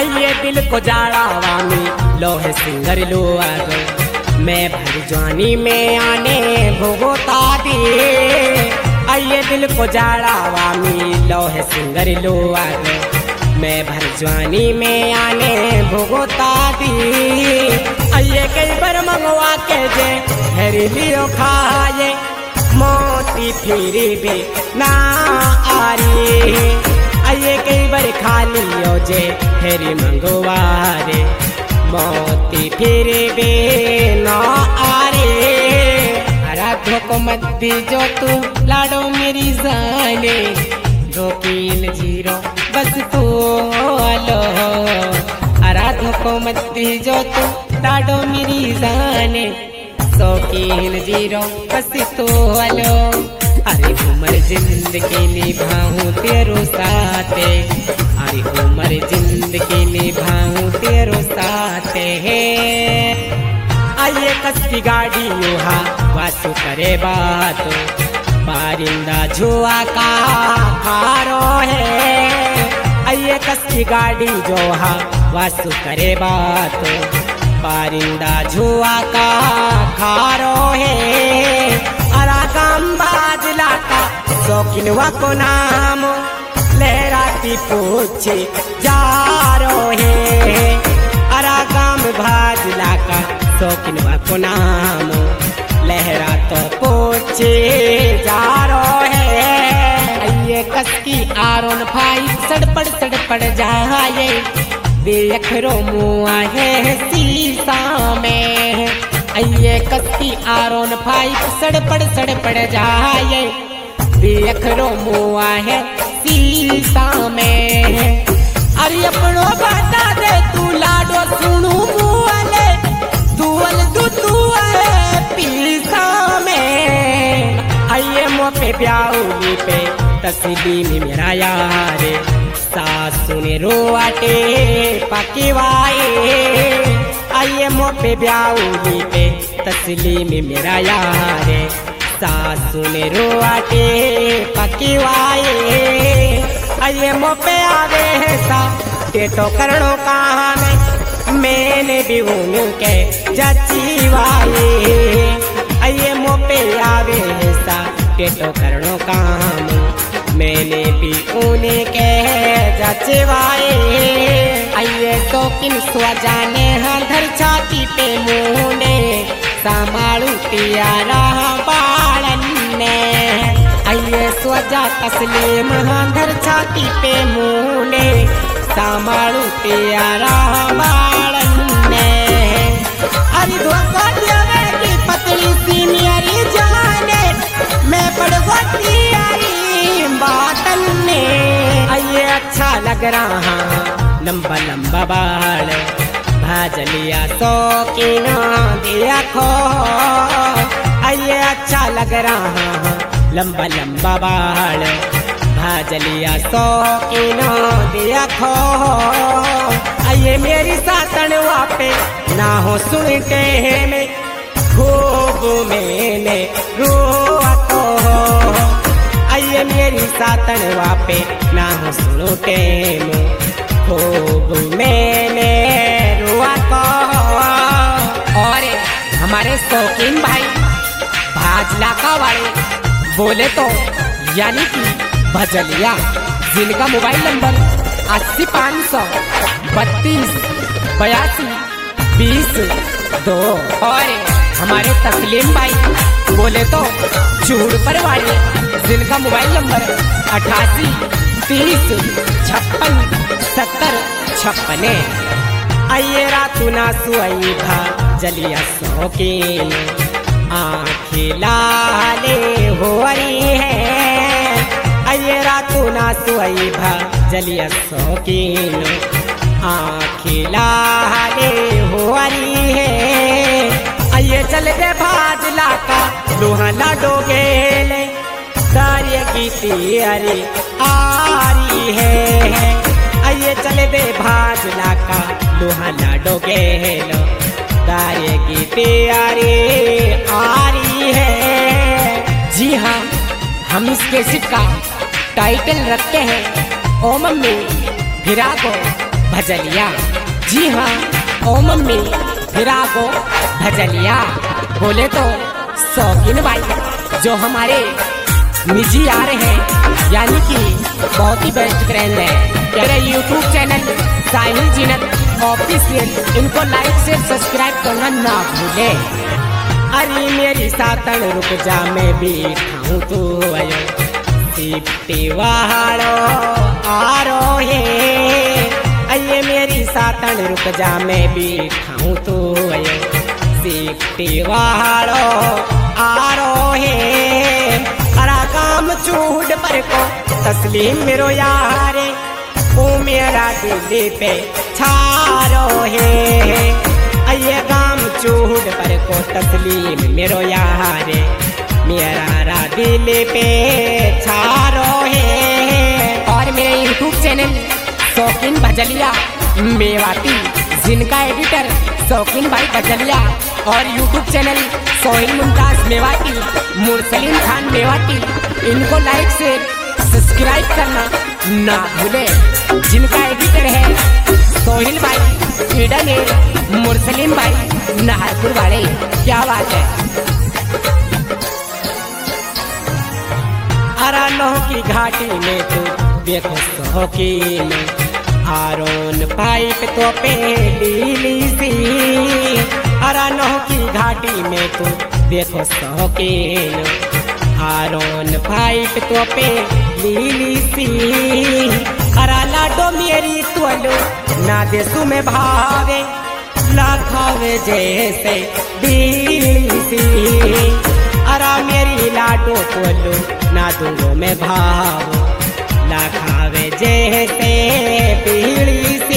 आइए दिल को जाड़ावा में लोहे सिंगर लो आगो मैं भर जवानी में आने भोगोता दे। आइए दिल को जाड़ावा में लोहे सिंगर लो आगो मैं भर जवानी में आने भोगोता दी। आइए कई बार मंगवा के जे हेरी लियो खाए मोती फिर भी ना आ रही। आइए कई बार खा लियो जे हेरी मंगवा रे मोती फिर भी ना आ रे। राधो को मत दीजो तू लाडो मेरी जाने धोकील जीरो बस तू आलो। राधो को मत दीजो तू लाडो मेरी जाने शौकीन जीरो बस तू आलो। अरे उमर जिंदगी निभाऊं तेरो साथे अरे उमर जिंदगी निभाऊं तेरो साथे। आइए कसकी गाड़ी युहा वासु करे बात पारिंदा जुआ का खारो है। आइए कसकी गाड़ी जोहा वासु करे बात पारिंदा जुआ का खारो है। अरागाम बाजला का शौकीनवा को नाम लहराती पूछे जा रो है। अरागाम बाजला का शौकीनवा को नाम लहरा तो पूछे जा रो है। आइए कसकी आरोन भाई सड़पड़ जाए देखरो मुआ है शीशा में। आइए कसकी आरोन भाई सड़पड़ जाए देखरो मुआ है शीशा में। अरे अपनो बता दे तू लाडो सुनू मुआले दुअल पीसा में। आइए मोपे ब्याउली पे तस्लीम मेरा यार सासु ने रोआटे पकेवाए। आइए मोपे ब्याउली पे तस्लीम मेरा यार सासु ने रोआटे पकेवाए। आइए मोपे आवे है सा टेटो करणो कहाँ में मैंने भी उनके जचीवाए। आइए मोपे आवे है सा टेटो करणो काम मैंने भी उनके जचवाए। आइए तो किन स्वजाने हर छाती पे मुंडे संभालू प्यारा बालन ने। आइए स्वजा तस्लीम हर छाती पे मुंडे संभालू प्यारा बालन ने। अरे धोखा दिया की पतली सी मेरी जाने मैं पड़वती आई बातन ने। आइए अच्छा लग रहा लंबा लंबा बाल भाजलिया शौकीना दिया खो। आइए अच्छा लग रहा लंबा लंबा बाल भाजलिया शौकीना दिया खो। आइए मेरी सातन वापे ना हो सुनते में खूब मैंने रोआ को। आइए मेरी सातन वापे ना हो सुनते में खूब मैंने रोआ को। और हमारे शौकीन भाई भाजला का वाले बोले तो यानी कि भजलिया जिनका मोबाइल नंबर 80-532-82-2। और हमारे तस्लीम भाई बोले तो चूड़ पर वाले जिनका मोबाइल नंबर 88-30-56-70-56। आइए रातू ना सुई भा जलिया शौकीन आँखें लाले हो रही है। आइए रातू ना सुई भा जलिया शौकीन आँखें लाले हो रही है। आइए चल दे भाजला का लोहा लाडो गेले कार्य की तैयारी आ रही है। आइए चल दे भाजला का लोहा लाडो गेलो कार्य की तैयारी आ रही है। जी हाँ, हम इस कैसेट का टाइटल रखते हैं ओ मम्मी फिरा को भजलिया। जी हाँ ओ मम्मी फिरा को भजलिया बोले तो शौकीन भाई जो हमारे निजी यार हैं यानी कि बहुत ही बेस्ट फ्रेंड है। मेरा YouTube channel Sahil Zeenat official, इनको लाइक से सब्सक्राइब करना ना भूले। अरे मेरी सातन रुक जा मैं भी खाऊं तू आयो सिप्टी वालो आरो हे। अये मेरी सातन रुक जा मैं भी खाऊं तू आयो सिप्टी वालो आरो हे। अरा काम चूड़ पर को तस्लीम मेरो यारे ओ मेरा दिल पे छारो है। अये काम चूड़ पर को तस्लीम मेरो यारे मेरा दिल पे छारो है। और मेरे यूट्यूब चैनल शौकीन भजलिया मेवाती, जिनका एडिटर शौकीन भाई भजलिया, और यूट्यूब चैनल सोहिल मुमताज मेवाती, मुरसलीम खान मेवाती, इनको लाइक से सब्सक्राइब करना ना भूले। जिनका एडिटर है सोहिल भाई ईडन, मुरसलीम भाई नाहरपुर वाले। क्या बात है। अरानो की घाटी में तो देखो शौकीन आरोन पाइप तो पे लीली सी। अरानो की घाटी में तो देखो शौकीन आरोन पाइप तो पे लीली सी। अरा लाडो मेरी तोलो ना देसु में भावे लाखावे जैसे बीली सी। अरा मेरी लाडो तोलो ना दूंगो में भाव लाखावे जैसे बीली सी।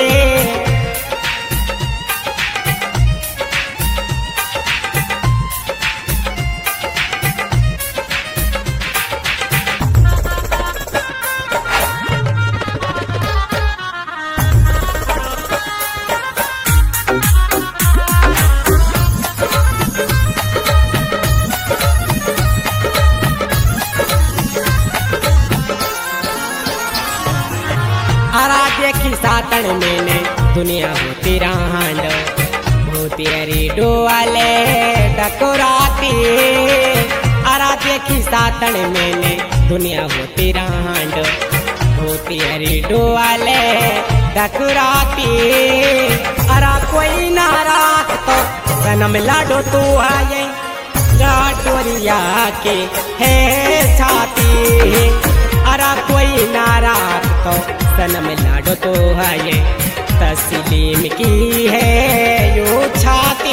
अरा देखी सातन मैंने दुनिया होती रांड होती अरी डोवाले डकोराती। अरा देखी सातन मैंने दुनिया होती रांड होती अरी डोवाले डकोराती। अरा कोई नाराज तो सनम लाडो तू आए लाडोरिया के है छाती। अरा कोई नाराज तो सनम लाडो तो है तस्लीम की है यो छाती।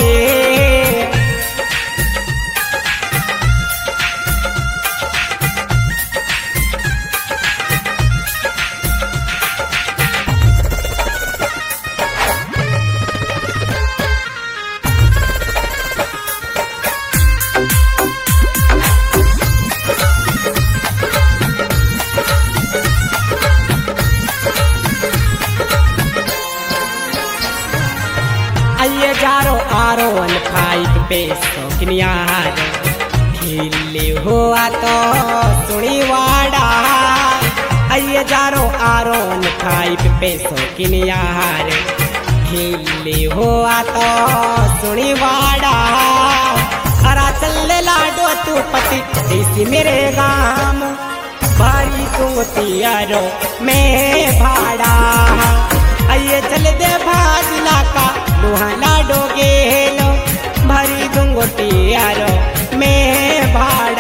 अये जारो आरोन फाइव पे शौकीन यार खिले हुआ तो सुनी वाड़ा। अये जारो आरोन फाइव पे शौकीन यार खिले हुआ तो सुनी वाड़ा। अरा चल लाडो तू पति इसी मेरे गाम भारी तू तियारो मैं भाड़ा। अये चल दे भाजला का लोहा लाडो गेलो भरी दूंगो तियारो मैं भाड़ा।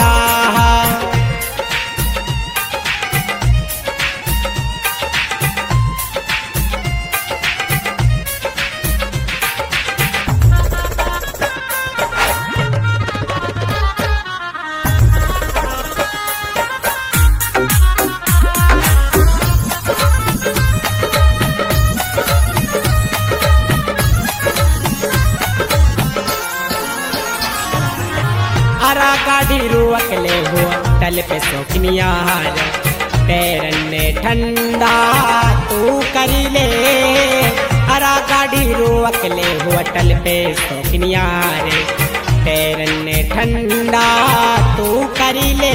अरा गाड़ी रुअकले हुआ टल पे शौकीन यार पैरन ने ठंडा तू करी ले। अरा गाड़ी रुअकले हुआ टल पे शौकीन यार पैरन ने ठंडा तू करी ले।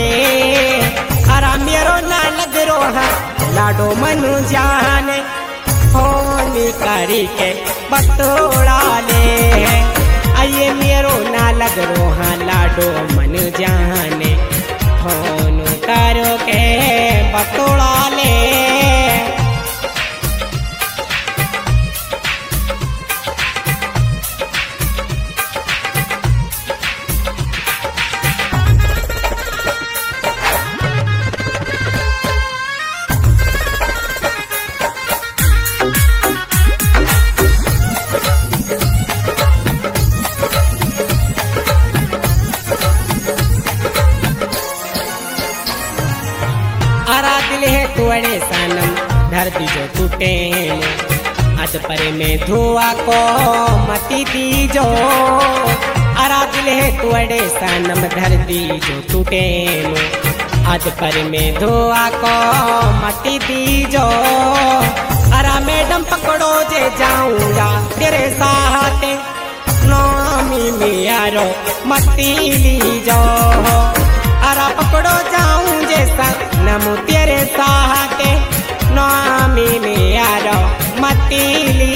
अरा मेरो ना लग रोहा लाडो मनु जाने हो फोनी करी के बतोड़ा ले आइए मेरो ना लग रो हाँ लाडो मन जाने फोन करो के बतोड़ा ले आरा दिल है तुअड़े सनम धरती जो टूटे अद परे में धुआ को मती दीजो आरा दिल है तुअड़े सनम धरती जो टूटे अद पर में धुआ को मती दीजो अरा मैडम पकड़ो जे जाऊंगा तेरे साथ नामी में यारो मती लीजो अरा पकड़ो जाऊं जैसा नमो तेरे साथ नामी में यारो मती ली